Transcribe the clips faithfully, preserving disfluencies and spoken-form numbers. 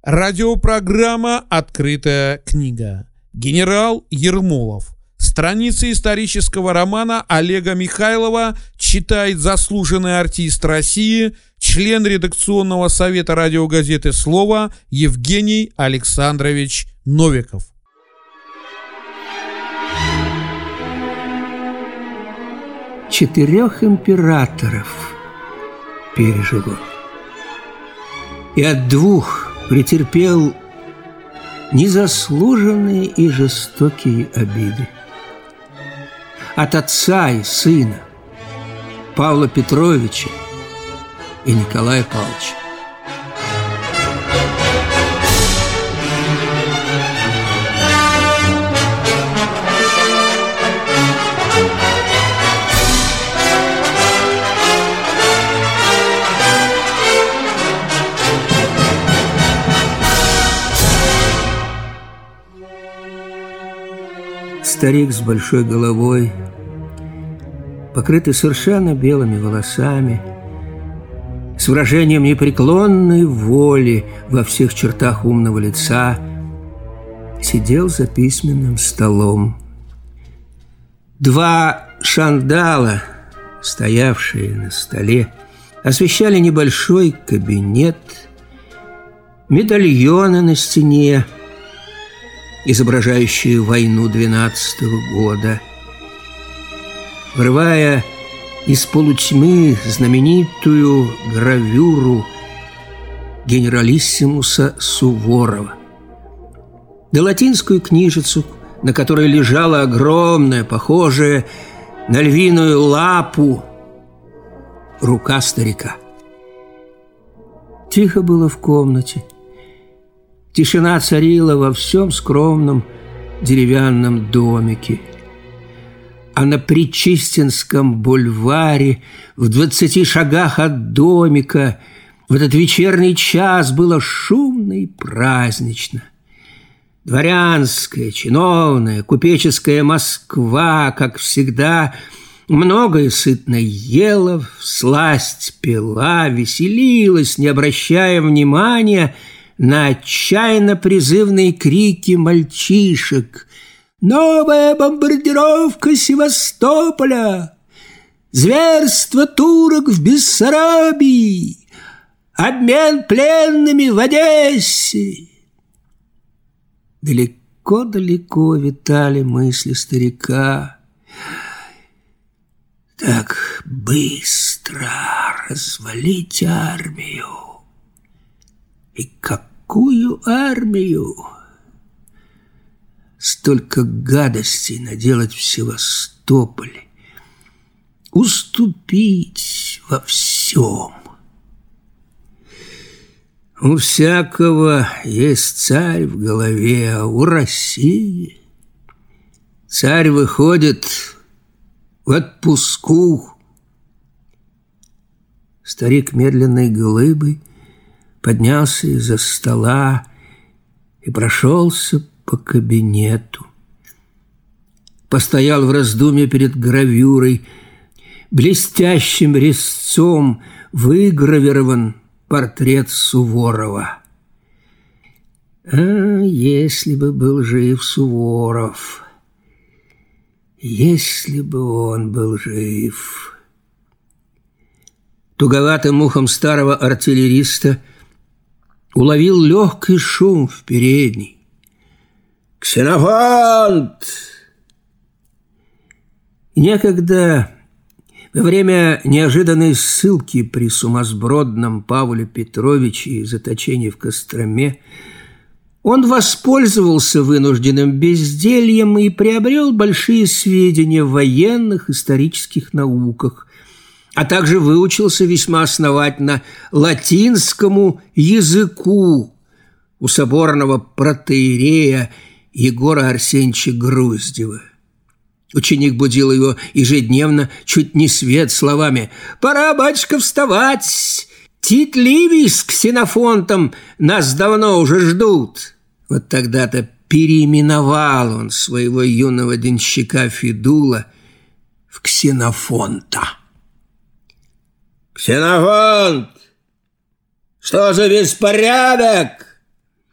Радиопрограмма «Открытая книга». Генерал Ермолов. Страницы исторического романа Олега Михайлова читает заслуженный артист России, член редакционного совета радиогазеты «Слово» Евгений Александрович Новиков. Четырех императоров пережил он, и от двух претерпел незаслуженные и жестокие обиды. От отца и сына Павла Петровича и Николая Павловича. Старик с большой головой, покрытый совершенно белыми волосами, с выражением непреклонной воли во всех чертах умного лица, сидел за письменным столом. Два шандала, стоявшие на столе, освещали небольшой кабинет, медальоны на стене, изображающие войну двенадцатого года, врывая из полутьмы знаменитую гравюру генералиссимуса Суворова, да латинскую книжицу, на которой лежала огромная, похожая на львиную лапу, рука старика. Тихо было в комнате. Тишина царила во всем скромном деревянном домике. А на Причистинском бульваре, в двадцати шагах от домика, в этот вечерний час было шумно и празднично. Дворянская, чиновная, купеческая Москва, как всегда, много и сытно ела, всласть пила, веселилась, не обращая внимания на отчаянно-призывные крики мальчишек: «Новая бомбардировка Севастополя! Зверство турок в Бессарабии! Обмен пленными в Одессе!» Далеко-далеко витали мысли старика. Так быстро развалить армию. И какую армию? Столько гадостей наделать в Севастополе, уступить во всем. У всякого есть царь в голове, а у России царь выходит в отпуску. Старик медленной глыбой поднялся из-за стола и прошелся по кабинету. Постоял в раздумье перед гравюрой. Блестящим резцом выгравирован портрет Суворова. А если бы был жив Суворов, если бы он был жив. Туговатым ухом старого артиллериста уловил легкий шум в передней. «Ксенофонт!» Некогда, во время неожиданной ссылки при сумасбродном Павле Петровиче и заточении в Костроме, он воспользовался вынужденным бездельем и приобрел большие сведения в военных исторических науках, а также выучился весьма основательно латинскому языку у соборного протоиерея Егора Арсеньевича Груздева. Ученик будил его ежедневно, чуть не свет, словами: «Пора, батюшка, вставать! Тит Ливий с Ксенофонтом нас давно уже ждут». Вот тогда-то переименовал он своего юного денщика Федула в Ксенофонта. «Ксенофонт! Что за беспорядок?»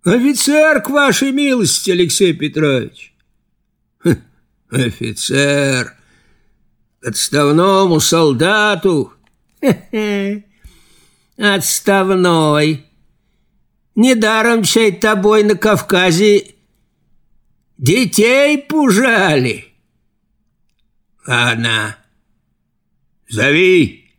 Офицер, к вашей милости, Алексей Петрович. Хм, офицер, отставному солдату. Хе-хе. Отставной. Недаром чай тобой на Кавказе детей пужали. Ладно, зови.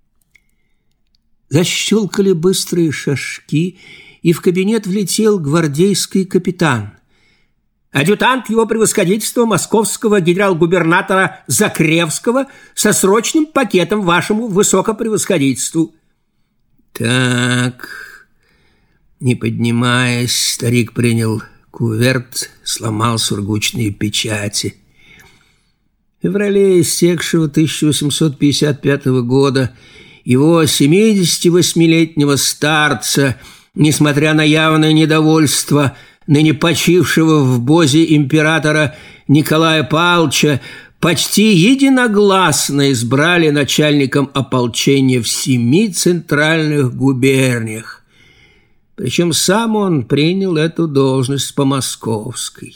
Защелкали быстрые шажки, и в кабинет влетел гвардейский капитан. Адъютант его превосходительства московского генерал-губернатора Закревского со срочным пакетом вашему высокопревосходительству. Так, не поднимаясь, старик принял куверт, сломал сургучные печати. В феврале истекшего тысяча восемьсот пятьдесят пятого года его семидесятивосьмилетнего старца, несмотря на явное недовольство ныне почившего в бозе императора Николая Павловича, почти единогласно избрали начальником ополчения в семи центральных губерниях. Причем сам он принял эту должность по московской.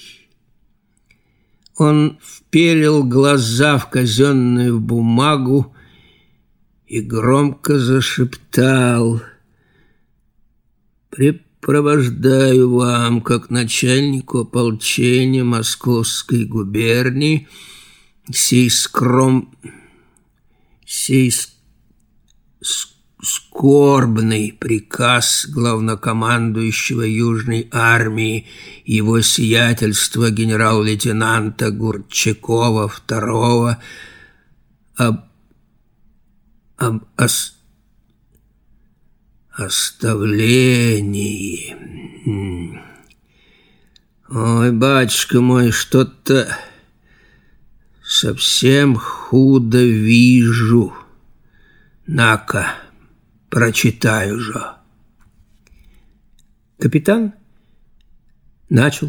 Он вперил глаза в казенную бумагу и громко зашептал: «Препровождаю вам, как начальнику ополчения Московской губернии, сей скром... сей скорбный приказ главнокомандующего Южной армии его сиятельства генерал-лейтенанта Гурчакова второго об, об ос, оставлении. Ой, батюшка мой, что-то совсем худо вижу. На-ка, прочитаю же». Капитан начал.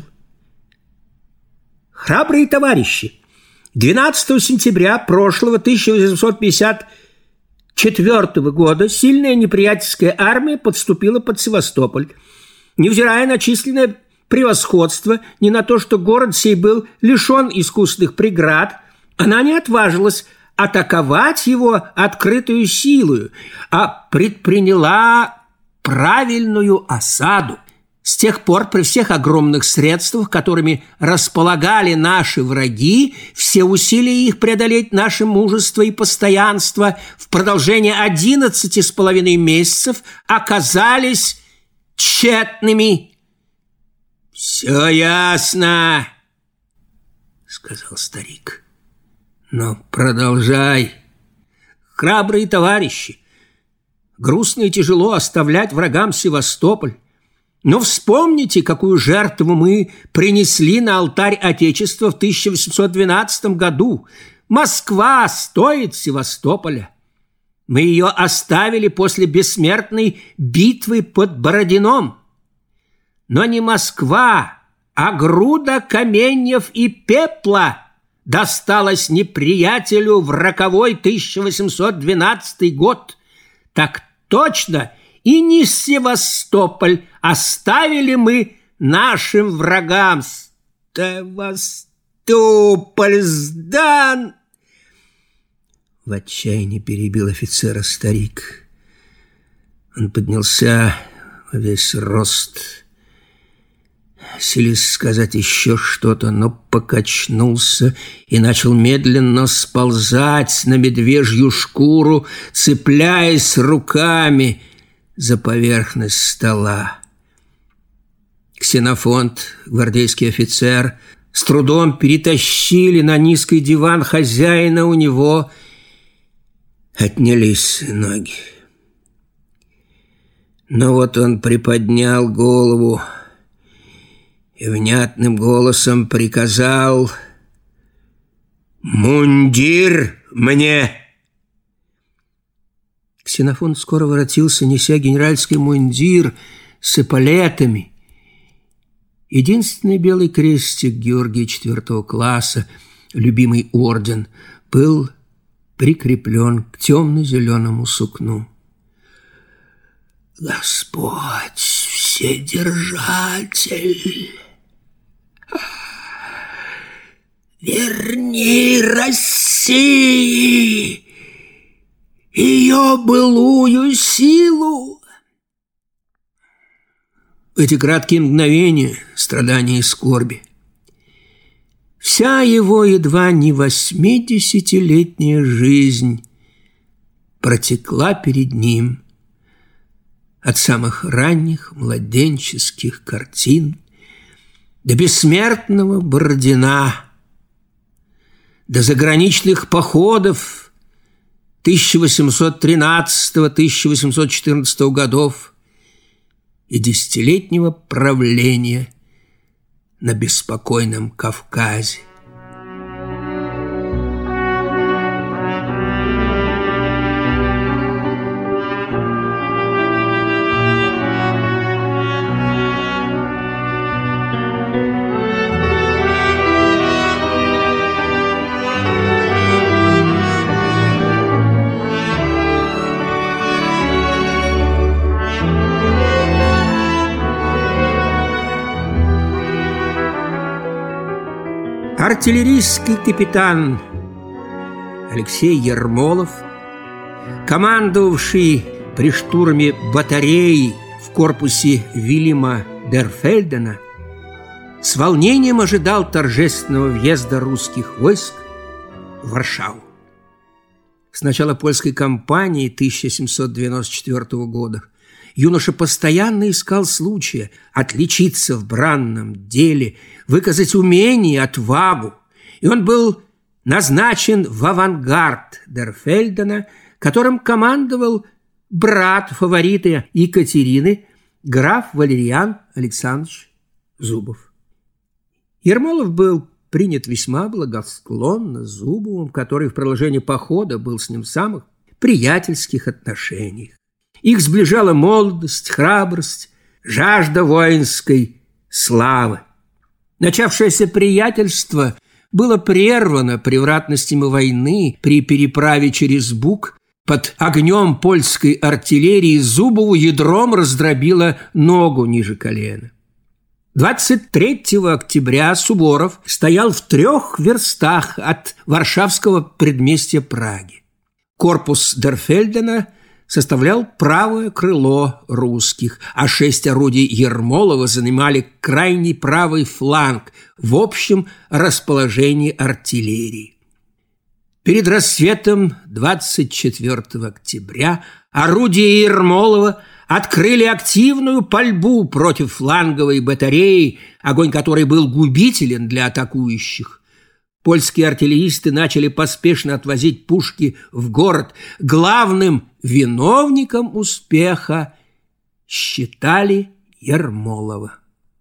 «Храбрые товарищи, двенадцатого сентября прошлого тысяча восемьсот пятьдесят четвёртого года сильная неприятельская армия подступила под Севастополь. Невзирая на численное превосходство, ни на то, что город сей был лишен искусственных преград, она не отважилась атаковать его открытую силою, а предприняла правильную осаду. С тех пор при всех огромных средствах, которыми располагали наши враги, все усилия их преодолеть наше мужество и постоянство в продолжение одиннадцати с половиной месяцев оказались тщетными». «Все ясно», — сказал старик. «Но продолжай. Храбрые товарищи, грустно и тяжело оставлять врагам Севастополь. Но вспомните, какую жертву мы принесли на алтарь Отечества в тысяча восемьсот двенадцатом году. Москва стоит Севастополя. Мы ее оставили после бессмертной битвы под Бородином. Но не Москва, а груда каменьев и пепла досталась неприятелю в роковой тысяча восемьсот двенадцатый год. Так точно и не Севастополь оставили мы нашим врагам. Севастополь сдан!» В отчаянии перебил офицера старик. Он поднялся во весь рост, силясь сказать еще что-то, но покачнулся и начал медленно сползать на медвежью шкуру, цепляясь руками за поверхность стола. Ксенофонт, гвардейский офицер, с трудом перетащили на низкий диван хозяина, у него отнялись ноги. Но вот он приподнял голову и внятным голосом приказал: «Мундир мне!» Ксенофонт скоро воротился, неся генеральский мундир с эполетами. Единственный белый крестик Георгия четвертого класса, любимый орден, был прикреплен к темно-зеленому сукну. «Господь Вседержатель, верни России ее былую силу. Эти краткие мгновения страдания и скорби, вся его едва не восьмидесятилетняя жизнь протекла перед ним от самых ранних младенческих картин до бессмертного Бородина, до заграничных походов тысяча восемьсот тринадцатого — тысяча восемьсот четырнадцатого годов и десятилетнего правления на беспокойном Кавказе. Артиллерийский капитан Алексей Ермолов, командовавший при штурме батареи в корпусе Вильяма Дерфельдена, с волнением ожидал торжественного въезда русских войск в Варшаву. С начала польской кампании тысяча семьсот девяносто четвёртого года юноша постоянно искал случая отличиться в бранном деле, выказать умение и отвагу, и он был назначен в авангард Дерфельдена, которым командовал брат фаворита Екатерины, граф Валериан Александрович Зубов. Ермолов был принят весьма благосклонно Зубовым, который в продолжении похода был с ним в самых приятельских отношениях. Их сближала молодость, храбрость, жажда воинской славы. Начавшееся приятельство было прервано превратностями войны при переправе через Буг. Под огнем польской артиллерии Зубову ядром раздробило ногу ниже колена. двадцать третьего октября Суворов стоял в трех верстах от варшавского предместья Праги. Корпус Дерфельдена составлял правое крыло русских, а шесть орудий Ермолова занимали крайний правый фланг в общем расположении артиллерии. Перед рассветом двадцать четвёртого октября орудия Ермолова открыли активную пальбу против фланговой батареи, огонь которой был губителен для атакующих. Польские артиллеристы начали поспешно отвозить пушки в город. Главным виновником успеха считали Ермолова.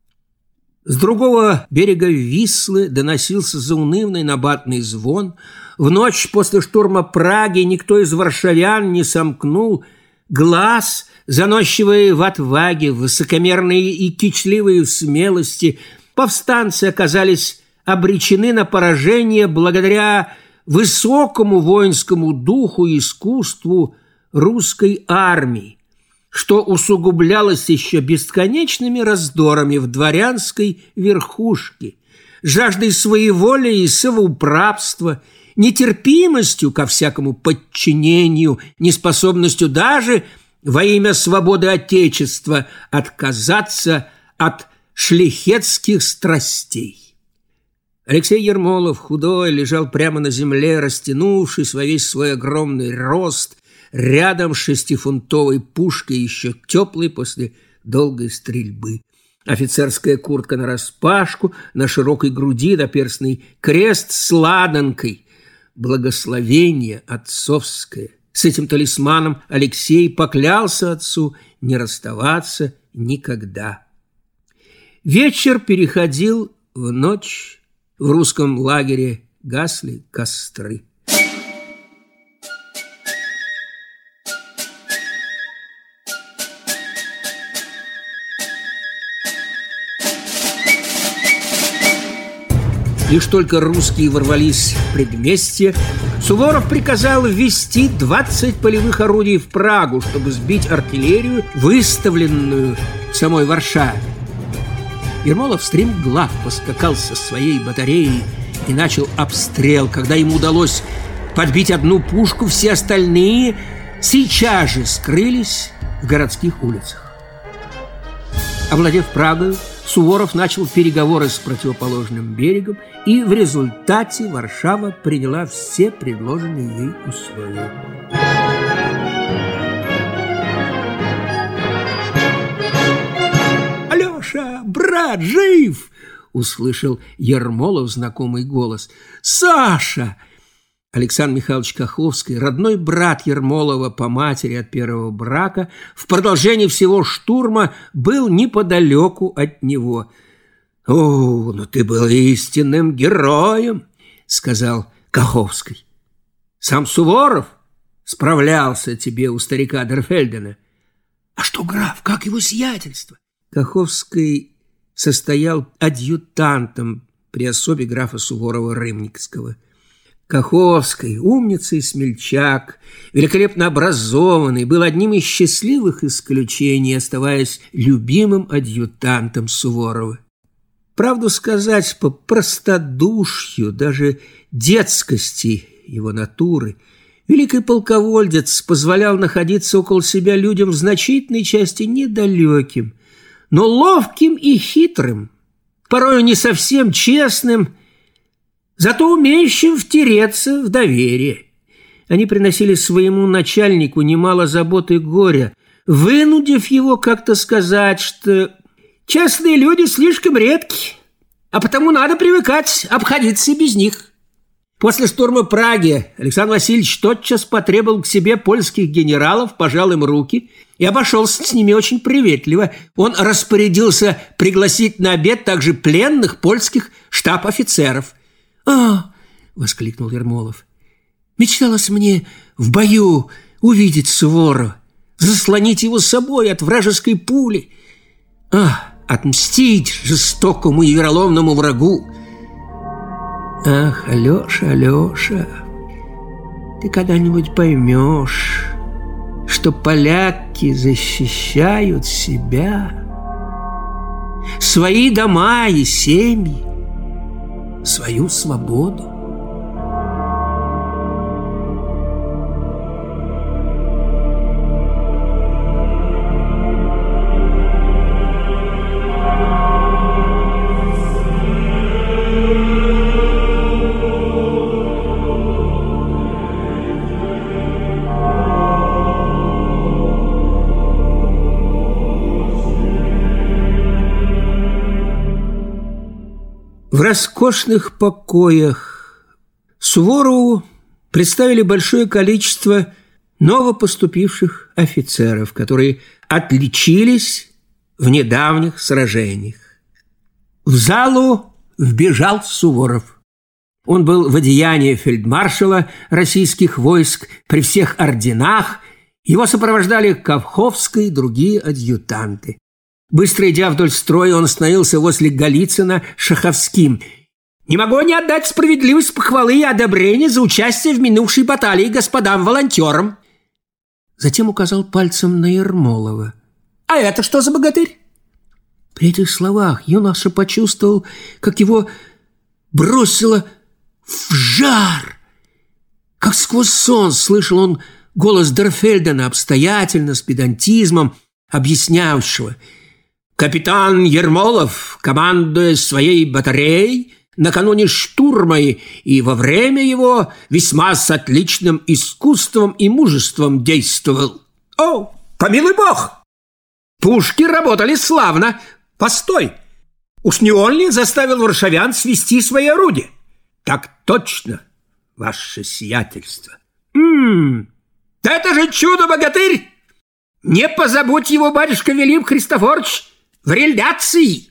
С другого берега Вислы доносился заунывный набатный звон. В ночь после штурма Праги никто из варшавян не сомкнул глаз, заносчивые в отваге, высокомерные и кичливые в смелости. Повстанцы оказались обречены на поражение благодаря высокому воинскому духу и искусству русской армии, что усугублялось еще бесконечными раздорами в дворянской верхушке, жаждой своеволия и самоуправства, нетерпимостью ко всякому подчинению, неспособностью даже во имя свободы Отечества отказаться от шляхетских страстей. Алексей Ермолов, худой, лежал прямо на земле, растянувшись во весь свой огромный рост, рядом с шестифунтовой пушкой, еще теплой после долгой стрельбы. Офицерская куртка нараспашку, на широкой груди наперстный крест с ладанкой. Благословение отцовское. С этим талисманом Алексей поклялся отцу не расставаться никогда. Вечер переходил в ночь. В русском лагере гасли костры. Лишь только русские ворвались в предместье, Суворов приказал ввести двадцать полевых орудий в Прагу, чтобы сбить артиллерию, выставленную в самой Варшаве. Ермолов стремглав поскакал со своей батареей и начал обстрел. Когда ему удалось подбить одну пушку, все остальные сейчас же скрылись в городских улицах. Овладев Прагой, Суворов начал переговоры с противоположным берегом, и в результате Варшава приняла все предложенные ей условия. «Алеша, брат, жив!» — услышал Ермолов знакомый голос. «Саша!» Александр Михайлович Каховский, родной брат Ермолова по матери от первого брака, в продолжении всего штурма был неподалеку от него. «О, ну ты был истинным героем!» — сказал Каховский. «Сам Суворов справлялся тебе у старика Дерфельдена». «А что, граф, как его сиятельство?» Каховский состоял адъютантом при особе графа Суворова-Рымникского. Каховский, умница и смельчак, великолепно образованный, был одним из счастливых исключений, оставаясь любимым адъютантом Суворова. Правду сказать, по простодушью, даже детскости его натуры, великий полководец позволял находиться около себя людям в значительной части недалеким, но ловким и хитрым, порою не совсем честным, зато умеющим втереться в доверие. Они приносили своему начальнику немало забот и горя, вынудив его как-то сказать, что честные люди слишком редки, а потому надо привыкать обходиться без них. После штурма Праги Александр Васильевич тотчас потребовал к себе польских генералов, пожал им руки и обошелся с ними очень приветливо. Он распорядился пригласить на обед также пленных польских штаб-офицеров. «А!» — воскликнул Ермолов. «Мечталось мне в бою увидеть Суворова, заслонить его собой от вражеской пули, а, отмстить жестокому и вероломному врагу. Ах, Алеша, Алеша, ты когда-нибудь поймешь, что поляки защищают себя, свои дома и семьи, свою свободу». В роскошных покоях Суворову представили большое количество новопоступивших офицеров, которые отличились в недавних сражениях. В залу вбежал Суворов. Он был в одеянии фельдмаршала российских войск при всех орденах. Его сопровождали Каховский и другие адъютанты. Быстро идя вдоль строя, он остановился возле Голицына Шаховским. «Не могу не отдать справедливость, похвалы и одобрения за участие в минувшей баталии господам-волонтерам». Затем указал пальцем на Ермолова. «А это что за богатырь?» При этих словах юноша почувствовал, как его бросило в жар. Как сквозь сон слышал он голос Дерфельдена, обстоятельно, с педантизмом объяснявшего: «Капитан Ермолов, командуя своей батареей, накануне штурма и во время его весьма с отличным искусством и мужеством действовал». «О, помилуй бог! Пушки работали славно. Постой! Уж не он ли заставил варшавян свести свои орудия?» «Так точно, ваше сиятельство». «М-м, это же чудо-богатырь! Не позабудь его, батюшка Велим Христофорович, в реляции!»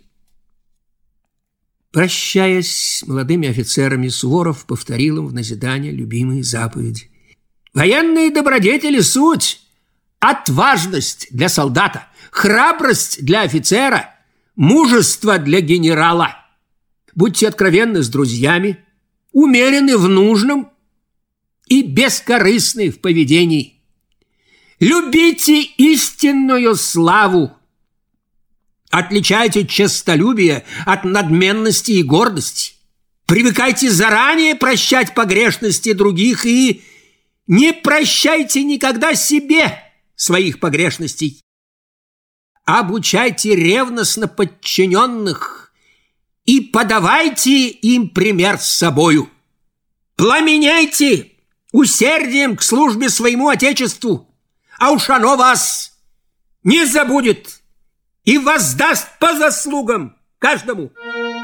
Прощаясь с молодыми офицерами, Суворов повторил им в назидание любимые заповеди. «Военные добродетели — суть, отважность для солдата, храбрость для офицера, мужество для генерала. Будьте откровенны с друзьями, умерены в нужном и бескорыстны в поведении. Любите истинную славу. Отличайте честолюбие от надменности и гордости. Привыкайте заранее прощать погрешности других и не прощайте никогда себе своих погрешностей. Обучайте ревностно подчиненных и подавайте им пример с собою. Пламеняйте усердием к службе своему Отечеству, а уж оно вас не забудет и воздаст по заслугам каждому.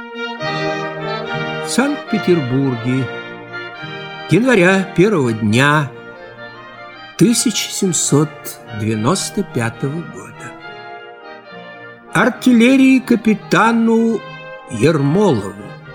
В Санкт-Петербурге января первого дня тысяча семьсот девяносто пятого года. Артиллерии капитану Ермолову.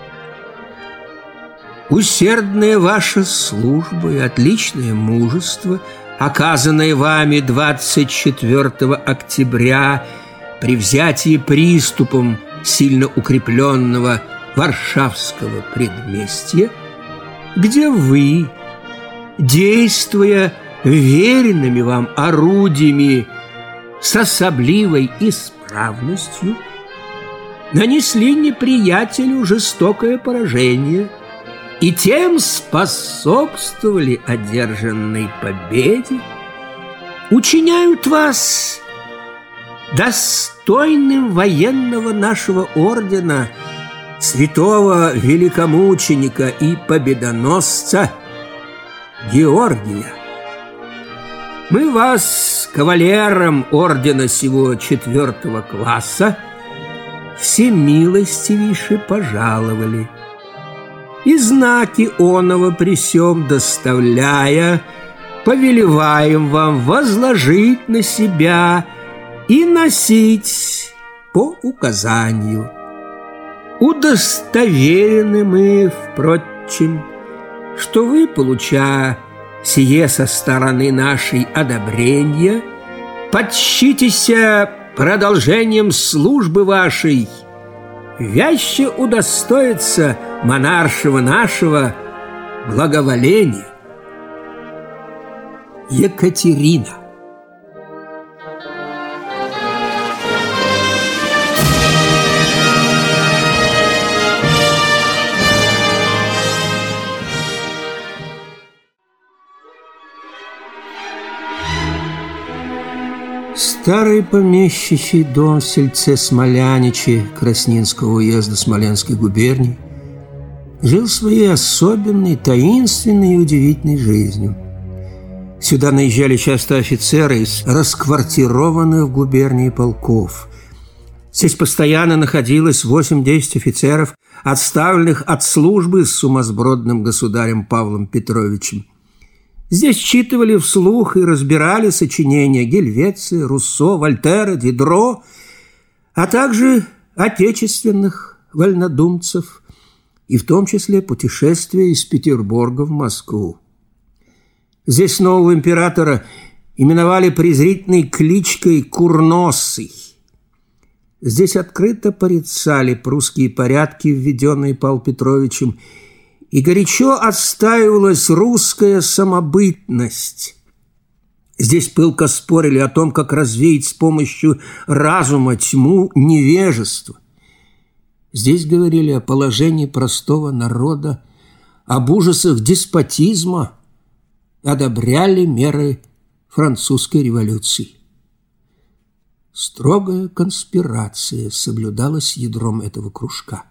Усердная ваша служба и отличное мужество, оказанное вами двадцать четвёртого октября при взятии приступом сильно укрепленного Варшавского предместья, где вы, действуя веренными вам орудиями с особливой исправностью, нанесли неприятелю жестокое поражение и тем способствовали одержанной победе, учиняют вас достойным военного нашего ордена, святого великомученика и победоносца Георгия. Мы вас, кавалером ордена сего четвертого класса, всемилостивейше пожаловали, и знаки оного при сём доставляя, повелеваем вам возложить на себя и носить по указанию. Удостоверены мы, впрочем, что вы, получая сие со стороны нашей одобрения, подщитеся продолжением службы вашей, вяще удостоится монаршего нашего благоволения. Екатерина. Старый помещичий дом в сельце Смоляничи Краснинского уезда Смоленской губернии жил своей особенной, таинственной и удивительной жизнью. Сюда наезжали часто офицеры из расквартированных в губернии полков. Здесь постоянно находилось восемь-десять офицеров, отставленных от службы с сумасбродным государем Павлом Петровичем. Здесь читывали вслух и разбирали сочинения Гельвеция, Руссо, Вольтера, Дидро, а также отечественных вольнодумцев, и в том числе путешествия из Петербурга в Москву. Здесь нового императора именовали презрительной кличкой Курносый. Здесь открыто порицали прусские порядки, введенные Павлом Петровичем, и горячо отстаивалась русская самобытность. Здесь пылко спорили о том, как развеять с помощью разума тьму невежества. Здесь говорили о положении простого народа, об ужасах деспотизма, одобряли меры французской революции. Строгая конспирация соблюдалась ядром этого кружка.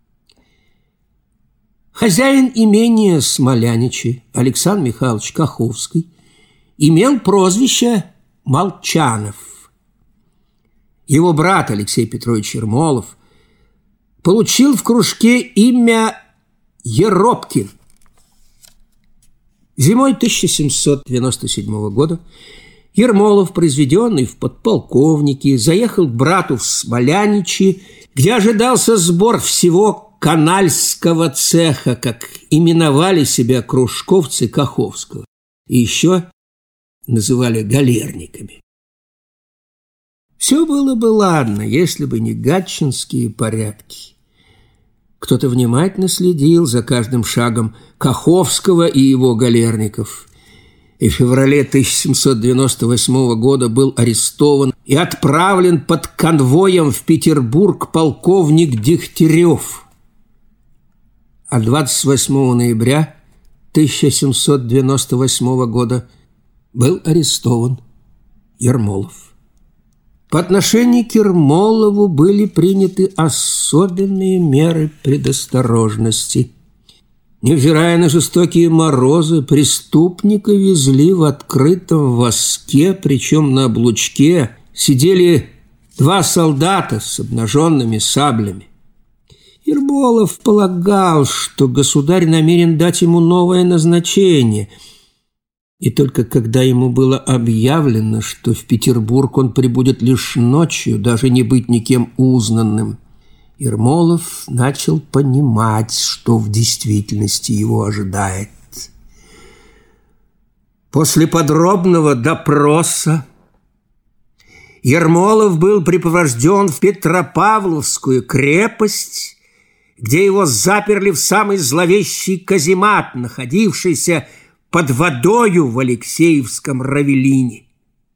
Хозяин имения Смоляничи Александр Михайлович Каховский имел прозвище Молчанов. Его брат Алексей Петрович Ермолов получил в кружке имя Еропкин. Зимой тысяча семьсот девяносто седьмого года Ермолов, произведенный в подполковники, заехал к брату в Смоляничи, где ожидался сбор всего канальского цеха, как именовали себя кружковцы Каховского, и еще называли галерниками. Все было бы ладно, если бы не гатчинские порядки. Кто-то внимательно следил за каждым шагом Каховского и его галерников. И в феврале тысяча семьсот девяносто восьмого года был арестован и отправлен под конвоем в Петербург полковник Дегтярев. А двадцать восьмого ноября тысяча семьсот девяносто восьмого года был арестован Ермолов. По отношению к Ермолову были приняты особенные меры предосторожности. Невзирая на жестокие морозы, преступника везли в открытом воске, причем на облучке сидели два солдата с обнаженными саблями. Ермолов полагал, что государь намерен дать ему новое назначение, и только когда ему было объявлено, что в Петербург он прибудет лишь ночью, даже не быть никем узнанным, Ермолов начал понимать, что в действительности его ожидает. После подробного допроса Ермолов был припровожден в Петропавловскую крепость, где его заперли в самый зловещий каземат, находившийся под водою в Алексеевском Равелине.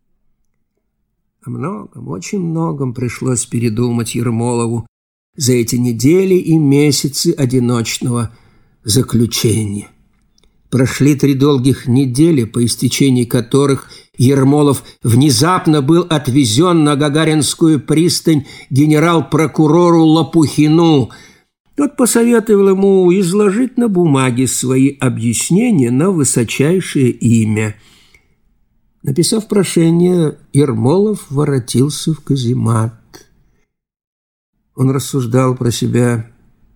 О многом, очень многом пришлось передумать Ермолову за эти недели и месяцы одиночного заключения. Прошли три долгих недели, по истечении которых Ермолов внезапно был отвезен на Гагаринскую пристань генерал-прокурору Лопухину. Тот посоветовал ему изложить на бумаге свои объяснения на высочайшее имя. Написав прошение, Ермолов воротился в каземат. Он рассуждал про себя: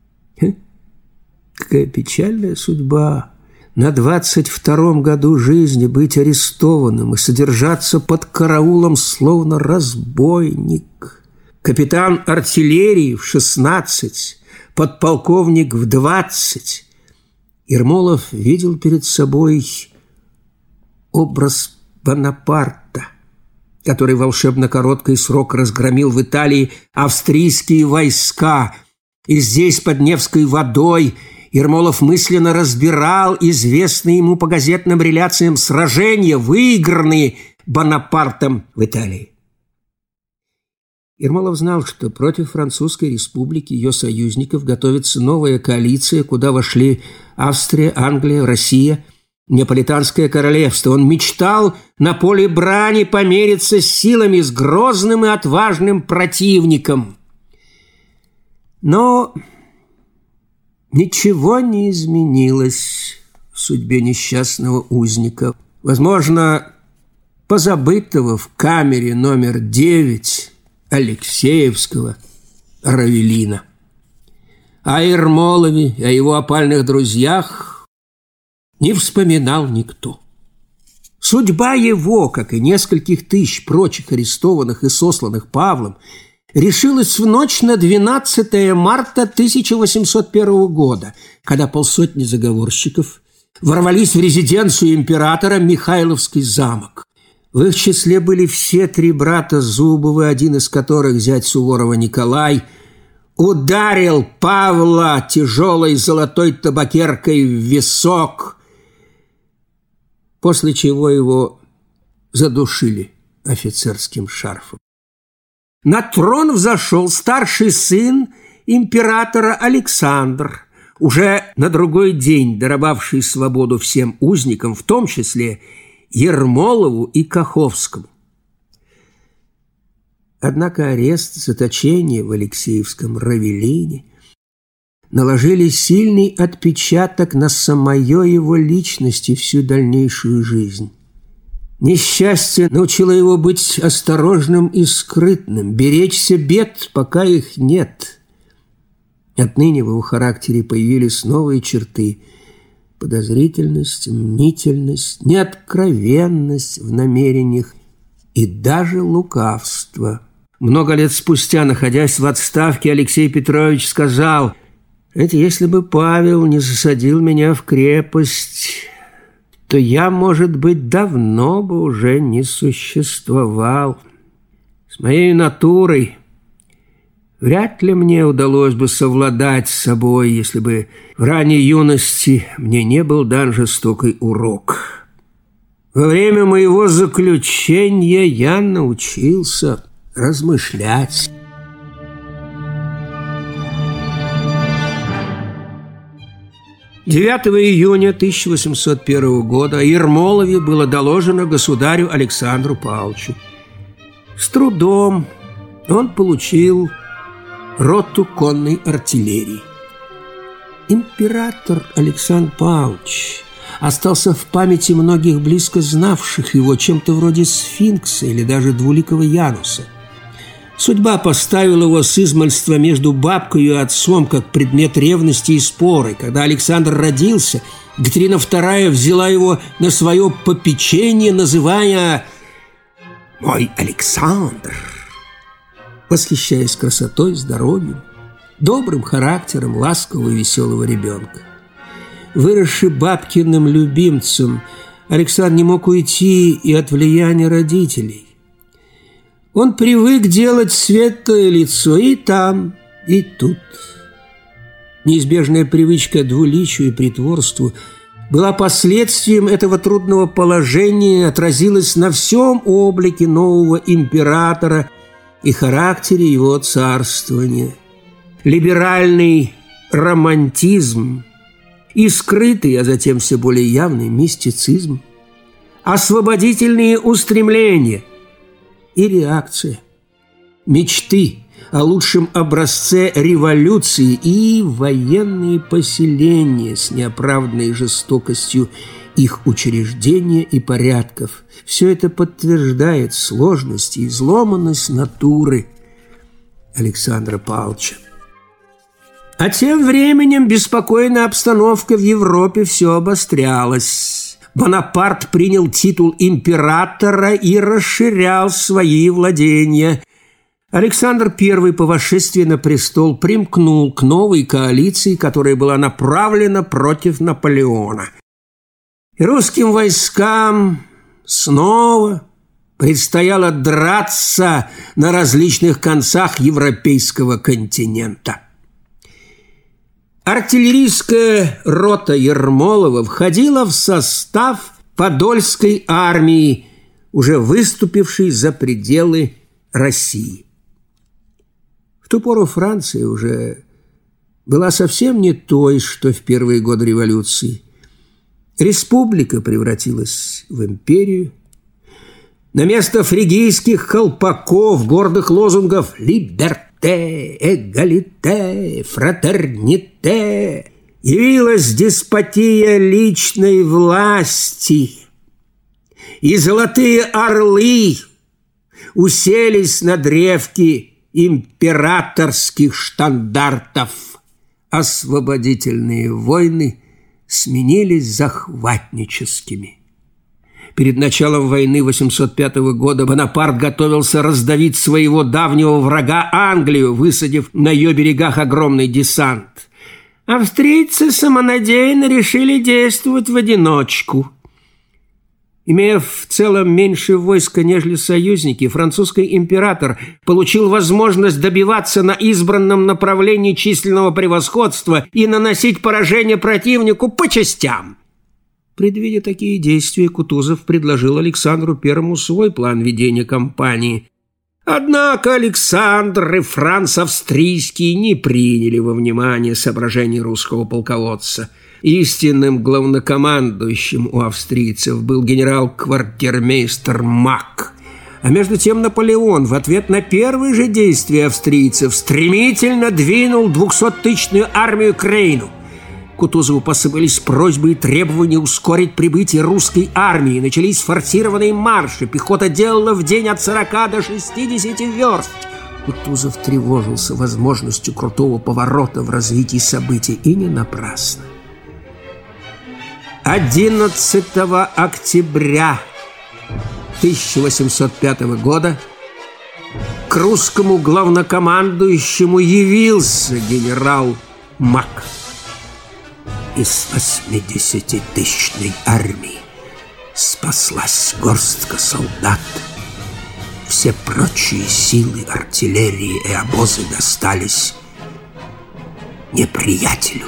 какая печальная судьба на двадцать втором году жизни быть арестованным и содержаться под караулом словно разбойник. Капитан артиллерии в шестнадцать, подполковник в двадцать. Ермолов видел перед собой образ Бонапарта, который в волшебно короткий срок разгромил в Италии австрийские войска. И здесь, под Невской водой, Ермолов мысленно разбирал известные ему по газетным реляциям сражения, выигранные Бонапартом в Италии. Ермолов знал, что против Французской республики и ее союзников готовится новая коалиция, куда вошли Австрия, Англия, Россия, Неаполитанское королевство. Он мечтал на поле брани помериться с силами с грозным и отважным противником. Но ничего не изменилось в судьбе несчастного узника. Возможно, позабытого в камере номер девять Алексеевского Равелина. О Ермолове, о его опальных друзьях не вспоминал никто. Судьба его, как и нескольких тысяч прочих арестованных и сосланных Павлом, решилась в ночь на двенадцатое марта тысяча восемьсот первого года, когда полсотни заговорщиков ворвались в резиденцию императора Михайловский замок. В их числе были все три брата Зубовы, один из которых, зять Суворова Николай, ударил Павла тяжелой золотой табакеркой в висок, после чего его задушили офицерским шарфом. На трон взошел старший сын императора Александр, уже на другой день даровавший свободу всем узникам, в том числе Ермолову и Каховскому. Однако арест, заточение в Алексеевском Равелине наложили сильный отпечаток на самое его личность и всю дальнейшую жизнь. Несчастье научило его быть осторожным и скрытным, беречься бед, пока их нет. Отныне в его характере появились новые черты: подозрительность, мнительность, неоткровенность в намерениях и даже лукавство. Много лет спустя, находясь в отставке, Алексей Петрович сказал: «Это если бы Павел не засадил меня в крепость, то я, может быть, давно бы уже не существовал. С моей натурой Вряд ли мне удалось бы совладать с собой, если бы в ранней юности мне не был дан жестокий урок. Во время моего заключения я научился размышлять. девятого июня тысяча восемьсот первого года о Ермолове было доложено государю Александру Павловичу. С трудом он получил роту конной артиллерии. Император Александр Павлович остался в памяти многих близко знавших его чем-то вроде сфинкса или даже двуликого Януса. Судьба поставила его с измальства между бабкой и отцом как предмет ревности и споры. Когда Александр родился, Екатерина вторая взяла его на свое попечение, называя «Мой Александр», восхищаясь красотой, здоровьем, добрым характером ласкового и веселого ребенка. Выросший бабкиным любимцем, Александр не мог уйти и от влияния родителей. Он привык делать светлое лицо и там, и тут. Неизбежная привычка к двуличию и притворству была последствием этого трудного положения, отразилась на всем облике нового императора и характере его царствования. Либеральный романтизм и скрытый, а затем все более явный мистицизм, освободительные устремления и реакция, мечты о лучшем образце революции и военные поселения с неоправданной жестокостью их учреждения и порядков. Все это подтверждает сложность и изломанность натуры Александра Павловича. А тем временем беспокойная обстановка в Европе все обострялась. Бонапарт принял титул императора и расширял свои владения. Александр Первый по восшествии на престол примкнул к новой коалиции, которая была направлена против Наполеона. И русским войскам снова предстояло драться на различных концах европейского континента. Артиллерийская рота Ермолова входила в состав Подольской армии, уже выступившей за пределы России. В ту пору Франция уже была совсем не той, что в первые годы революции. Республика превратилась в империю. На место фригийских колпаков, гордых лозунгов «Либерте», «Эгалите», «Фратерните» явилась деспотия личной власти, и золотые орлы уселись на древки императорских штандартов. Освободительные войны сменились захватническими. Перед началом войны восемьсот пятого года Бонапарт готовился раздавить своего давнего врага Англию, высадив на ее берегах огромный десант. Австрийцы самонадеянно решили действовать в одиночку. Имея в целом меньше войска, нежели союзники, французский император получил возможность добиваться на избранном направлении численного превосходства и наносить поражение противнику по частям. Предвидя такие действия, Кутузов предложил Александру Первому свой план ведения кампании. Однако Александр и Франц Австрийский не приняли во внимание соображений русского полководца. Истинным главнокомандующим у австрийцев был генерал-квартирмейстер Мак. А между тем Наполеон в ответ на первые же действия австрийцев стремительно двинул двухсоттысячную армию к Рейну. Кутузову посыпались просьбы и требования ускорить прибытие русской армии. Начались форсированные марши. Пехота делала в день от сорока до шестидесяти верст. Кутузов тревожился возможностью крутого поворота в развитии событий. И не напрасно. одиннадцатого октября тысяча восемьсот пятого года к русскому главнокомандующему явился генерал Мак. Из восьмидесятитысячной армии спаслась горстка солдат. все прочие силы артиллерии и обозы достались неприятелю.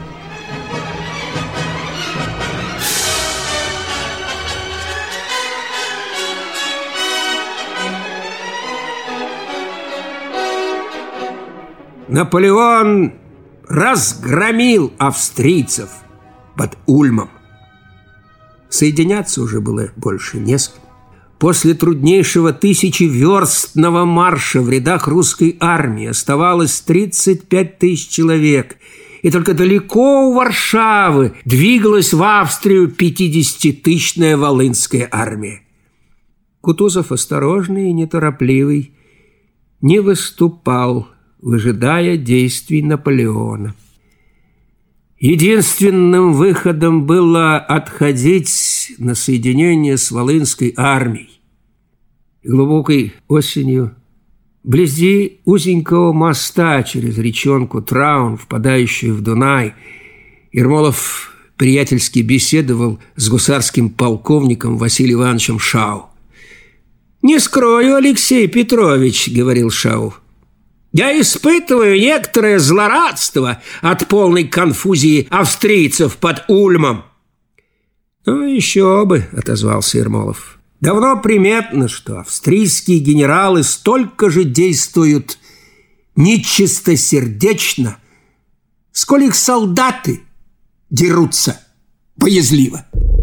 Наполеон разгромил австрийцев под Ульмом. Соединяться уже было больше не с кем. После труднейшего тысячеверстного марша в рядах русской армии оставалось тридцать пять тысяч человек, и только далеко у Варшавы двигалась в Австрию пятидесятитысячная Волынская армия. Кутузов, осторожный и неторопливый, не выступал, выжидая действий Наполеона. Единственным выходом было отходить на соединение с Волынской армией. Глубокой осенью, вблизи узенького моста через речонку Траун, впадающую в Дунай, Ермолов приятельски беседовал с гусарским полковником Василием Ивановичем Шау. «Не скрою, Алексей Петрович, — говорил Шау, — я испытываю некоторое злорадство от полной конфузии австрийцев под Ульмом». «Ну, еще бы, — отозвался Ермолов. — Давно приметно, что австрийские генералы столько же действуют нечистосердечно, сколь их солдаты дерутся боязливо».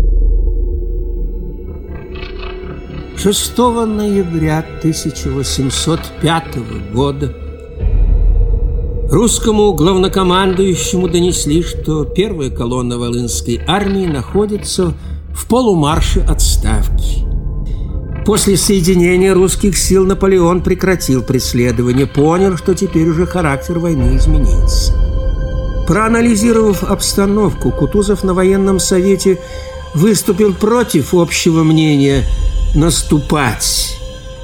шестого ноября тысяча восемьсот пятого года русскому главнокомандующему донесли, что первая колонна Волынской армии находится в полумарше отставки. После соединения русских сил Наполеон прекратил преследование, понял, что теперь уже характер войны изменится. Проанализировав обстановку, Кутузов на военном совете выступил против общего мнения наступать.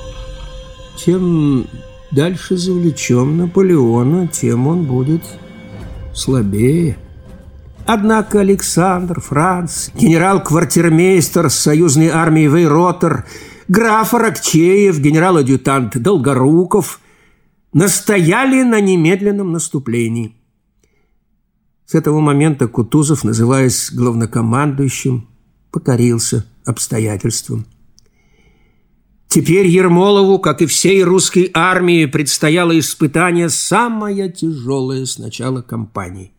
Чем дальше завлечем Наполеона, тем он будет слабее. Однако Александр, Франц, генерал-квартирмейстер союзной армии Вейротер, граф Аракчеев, генерал-адъютант Долгоруков настояли на немедленном наступлении. С этого момента Кутузов, называясь главнокомандующим, покорился обстоятельствам. Теперь Ермолову, как и всей русской армии, предстояло испытание самое тяжелое с начала кампании.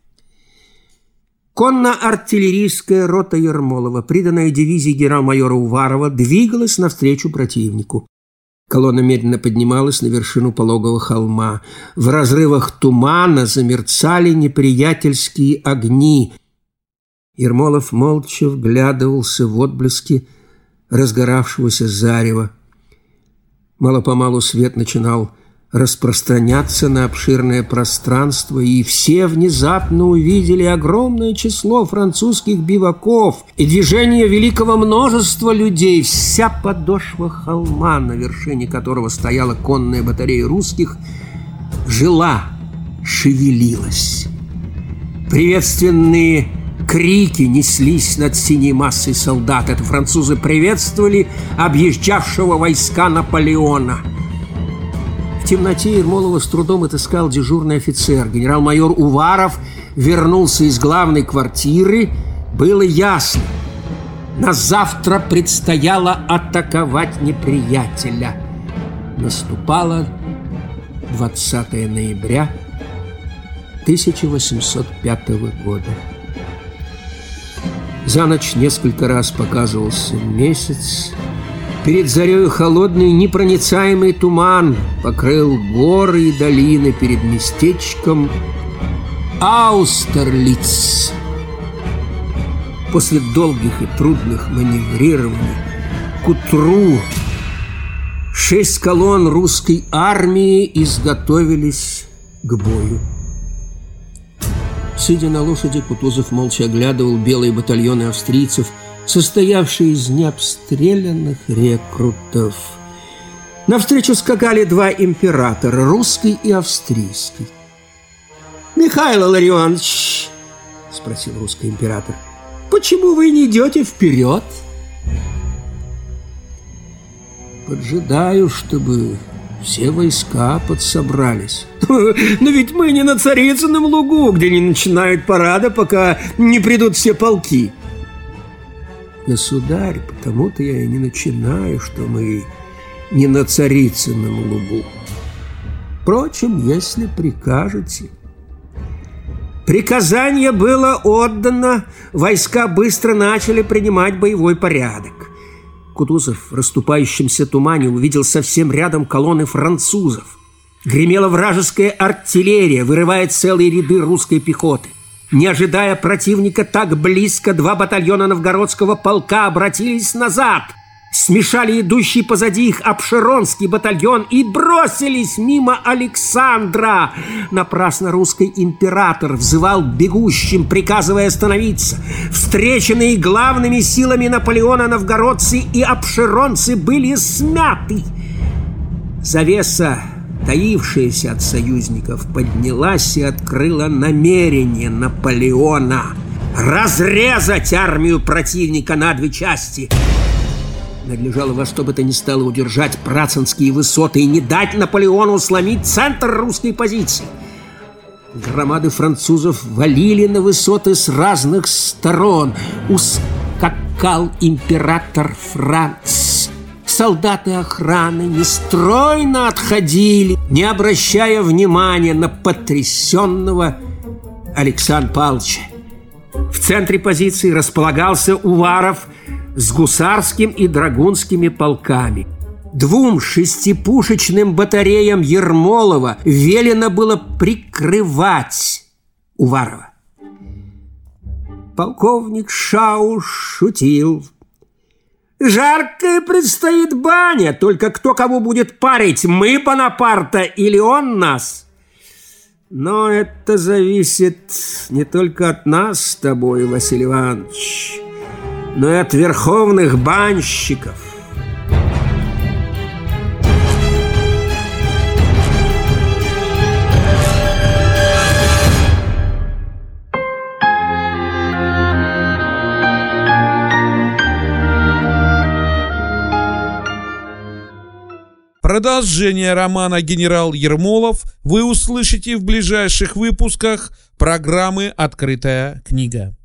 Конно-артиллерийская рота Ермолова, приданная дивизии генерал-майора Уварова, двигалась навстречу противнику. Колонна медленно поднималась на вершину пологого холма. В разрывах тумана замерцали неприятельские огни. Ермолов молча вглядывался в отблески разгоравшегося зарева. Мало-помалу свет начинал распространяться на обширное пространство, и все внезапно увидели огромное число французских биваков и движение великого множества людей. Вся подошва холма, на вершине которого стояла конная батарея русских, жила, шевелилась. Приветственные крики неслись над синей массой солдат. Это французы приветствовали объезжавшего войска Наполеона. В темноте Ермолова с трудом отыскал дежурный офицер. Генерал-майор Уваров вернулся из главной квартиры. Было ясно: на завтра предстояло атаковать неприятеля. Наступало двадцатое ноября тысяча восемьсот пятого года. За ночь несколько раз показывался месяц. Перед зарею холодный непроницаемый туман покрыл горы и долины перед местечком Аустерлиц. После долгих и трудных маневрирований к утру шесть колонн русской армии изготовились к бою. Сидя на лошади, Кутузов молча оглядывал белые батальоны австрийцев, состоявшие из необстрелянных рекрутов. Навстречу скакали два императора, русский и австрийский. «Михаил Ларионович, — спросил русский император, — почему вы не идете вперед?» Поджидаю, чтобы все войска подсобрались. Но ведь мы не на Царицыном лугу, где не начинают парада, пока не придут все полки. Государь, потому-то я и не начинаю, что мы не на Царицыном лугу. Впрочем, если прикажете. Приказание было отдано, войска быстро начали принимать боевой порядок. Кутузов в расступающемся тумане увидел совсем рядом колонны французов. Гремела вражеская артиллерия, вырывая целые ряды русской пехоты. Не ожидая противника так близко, два батальона новгородского полка обратились назад, смешали идущий позади их Апшеронский батальон и бросились мимо Александра. Напрасно русский император взывал бегущим, приказывая остановиться. Встреченные главными силами Наполеона новгородцы и апшеронцы были смяты. Завеса, таившаяся от союзников, поднялась и открыла намерение Наполеона разрезать армию противника на две части. Надлежало во что бы то ни стало удержать Працинские высоты и не дать Наполеону сломить центр русской позиции. Громады французов валили на высоты с разных сторон. Ускакал император Франц. Солдаты охраны нестройно отходили, не обращая внимания на потрясенного Александра Павловича. В центре позиции располагался Уваров с гусарским и драгунскими полками. Двум шестипушечным батареям Ермолова велено было прикрывать Уварова. Полковник Шауш шутил. «Жаркая предстоит баня, только кто кого будет парить, мы Бонапарта или он нас? Но это зависит не только от нас с тобой, Василий Иванович, но и от верховных банщиков». Продолжение романа «Генерал Ермолов» вы услышите в ближайших выпусках программы «Открытая книга».